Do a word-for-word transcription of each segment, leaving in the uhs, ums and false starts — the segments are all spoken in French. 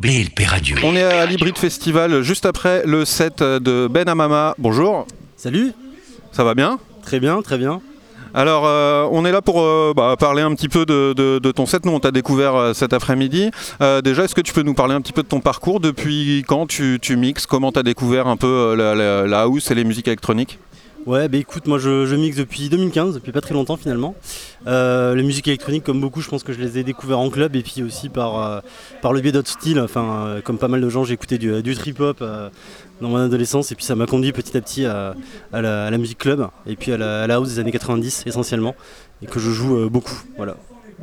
B L P Radio. On est à l'Hybrid Festival juste après le set de Ben Amama. Bonjour. Salut. Ça va bien ? Très bien, très bien. Alors, euh, on est là pour euh, bah, parler un petit peu de, de, de ton set. Nous, on t'a découvert euh, cet après-midi. Euh, déjà, est-ce que tu peux nous parler un petit peu de ton parcours ? Depuis quand tu, tu mixes ? Comment tu as découvert un peu euh, la, la, la house et les musiques électroniques ? Ouais, bah écoute, moi je, je mixe depuis deux mille quinze, depuis pas très longtemps finalement. Euh, les musiques électroniques, comme beaucoup, je pense que je les ai découvertes en club et puis aussi par, euh, par le biais d'autres styles. Enfin, euh, comme pas mal de gens, j'ai écouté du, du trip-hop euh, dans mon adolescence et puis ça m'a conduit petit à petit à, à, la, à la musique club et puis à la, à la house des années quatre-vingt-dix essentiellement et que je joue euh, beaucoup. Voilà.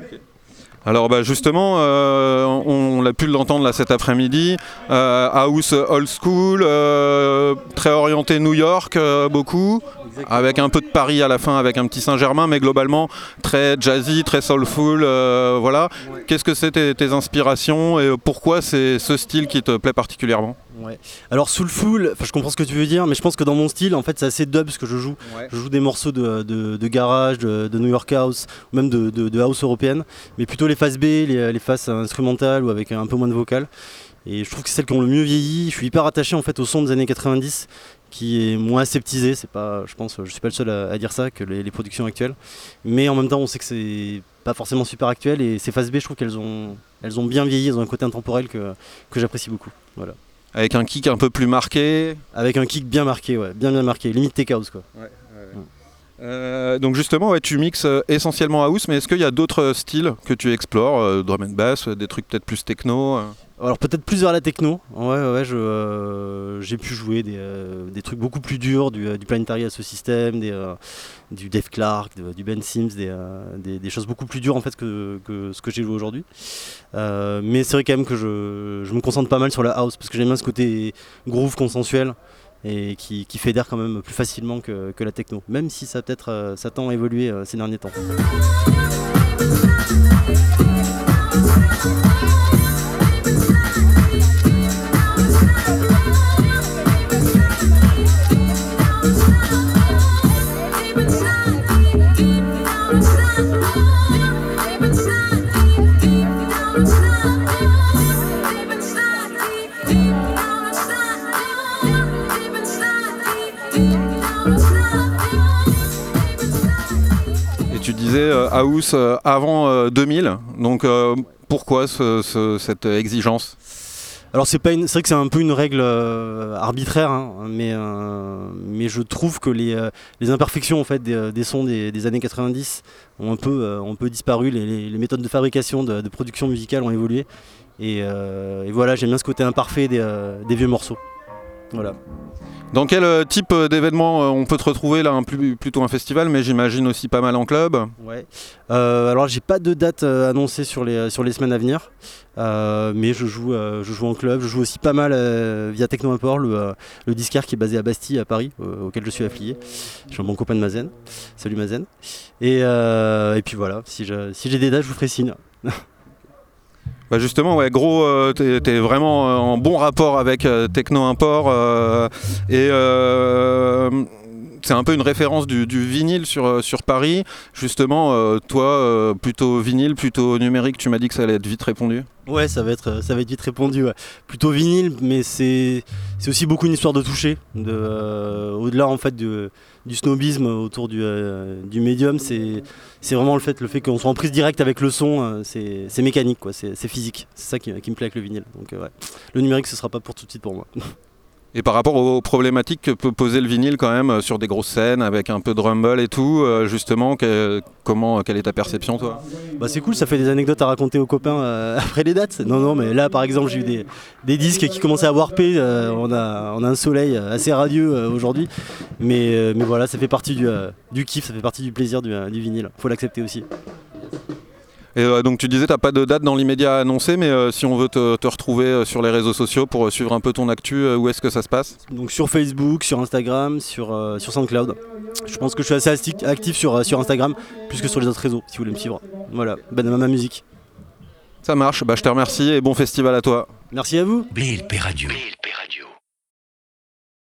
Alors bah justement, euh, on, on a pu l'entendre là cet après-midi, euh, house old school, euh, très orienté New York, euh, beaucoup, exactement. Avec un peu de Paris à la fin, avec un petit Saint-Germain, mais globalement très jazzy, très soulful, euh, voilà. Ouais. Qu'est-ce que c'est tes, tes inspirations et pourquoi c'est ce style qui te plaît particulièrement ? Ouais. Alors soulful, je comprends ce que tu veux dire, mais je pense que dans mon style, en fait, c'est assez dub ce que je joue. Ouais. Je joue des morceaux de, de, de garage, de, de New York house, ou même de, de, de house européenne, mais plutôt les phases B, les, les phases instrumentales ou avec un peu moins de vocal. Et je trouve que c'est celles qui ont le mieux vieilli. Je suis hyper attaché en fait au son des années quatre-vingt-dix, qui est moins aseptisé. C'est pas, je pense, je suis pas le seul à, à dire ça que les, les productions actuelles. Mais en même temps, on sait que c'est pas forcément super actuel. Et ces phases B, je trouve qu'elles ont, elles ont bien vieilli. Elles ont un côté intemporel que, que j'apprécie beaucoup. Voilà. Avec un kick un peu plus marqué. Avec un kick bien marqué, ouais, bien bien marqué, limite tech house quoi. Ouais, ouais, ouais. Ouais. Euh, donc justement, ouais, tu mixes essentiellement house, mais est-ce qu'il y a d'autres styles que tu explores, euh, drum and bass, des trucs peut-être plus techno euh... Alors peut-être plus vers la techno. Ouais, ouais, je, euh, j'ai pu jouer des, euh, des trucs beaucoup plus durs, du, du Planetary Asso System, des, euh, du Dave Clark, de, du Ben Sims, des, euh, des, des choses beaucoup plus dures en fait que, que ce que j'ai joué aujourd'hui. Euh, mais c'est vrai quand même que je, je me concentre pas mal sur la house parce que j'aime bien ce côté groove consensuel et qui, qui fédère quand même plus facilement que, que la techno, même si ça peut-être euh, ça tend à évoluer euh, ces derniers temps. Tu disais euh, house euh, avant euh, deux mille, donc euh, pourquoi ce, ce, cette exigence ? Alors c'est pas une, c'est vrai que c'est un peu une règle euh, arbitraire, hein, mais, euh, mais je trouve que les, euh, les imperfections en fait, des, des sons des, des années quatre-vingt-dix ont un peu, euh, ont un peu disparu, les, les, les méthodes de fabrication, de, de production musicale ont évolué, et, euh, et voilà, j'aime bien ce côté imparfait des, euh, des vieux morceaux. Voilà. Dans quel type d'événement on peut te retrouver là, un, plus, plutôt un festival, mais j'imagine aussi pas mal en club ? Ouais. Euh, alors j'ai pas de date euh, annoncée sur les, sur les semaines à venir, euh, mais je joue, euh, je joue en club, je joue aussi pas mal euh, via Techno Import, le, euh, le disquaire qui est basé à Bastille, à Paris, euh, auquel je suis affilié. Je suis un bon copain de Mazen. Salut Mazen. Et, euh, et puis voilà, si, je, si j'ai des dates, je vous ferai signe. Bah justement, ouais, gros, euh, t'es, t'es vraiment euh, en bon rapport avec euh, Techno Import euh, et euh, c'est un peu une référence du, du vinyle sur, sur Paris. Justement, euh, toi, euh, plutôt vinyle, plutôt numérique, tu m'as dit que ça allait être vite répondu. Ouais, ça va être, ça va être vite répondu. Ouais. Plutôt vinyle, mais c'est, c'est aussi beaucoup une histoire de toucher. De, euh, au-delà en fait de, du snobisme autour du, euh, du médium, c'est, c'est vraiment le fait, le fait qu'on soit en prise directe avec le son. Euh, c'est, c'est mécanique, quoi. C'est, c'est physique. C'est ça qui, qui me plaît avec le vinyle. Donc, euh, ouais. Le numérique, ce sera pas pour tout de suite pour moi. Et par rapport aux problématiques que peut poser le vinyle quand même sur des grosses scènes avec un peu de rumble et tout, justement, que, comment, quelle est ta perception toi ? Bah c'est cool, ça fait des anecdotes à raconter aux copains euh, après les dates. Non non mais là par exemple j'ai eu des, des disques qui commençaient à warper, euh, on, a, on a un soleil assez radieux euh, aujourd'hui, mais, euh, mais voilà ça fait partie du, euh, du kiff, ça fait partie du plaisir du, euh, du vinyle, faut l'accepter aussi. Et euh, donc tu disais t'as pas de date dans l'immédiat à annoncer, mais euh, si on veut te, te retrouver euh, sur les réseaux sociaux pour euh, suivre un peu ton actu, euh, où est-ce que ça se passe ? Donc sur Facebook, sur Instagram, sur, euh, sur SoundCloud. Je pense que je suis assez actif sur, euh, sur Instagram, plus que sur les autres réseaux, si vous voulez me suivre. Voilà, Ben Amama Musique. Ça marche, bah, je te remercie et bon festival à toi. Merci à vous. B L P Radio.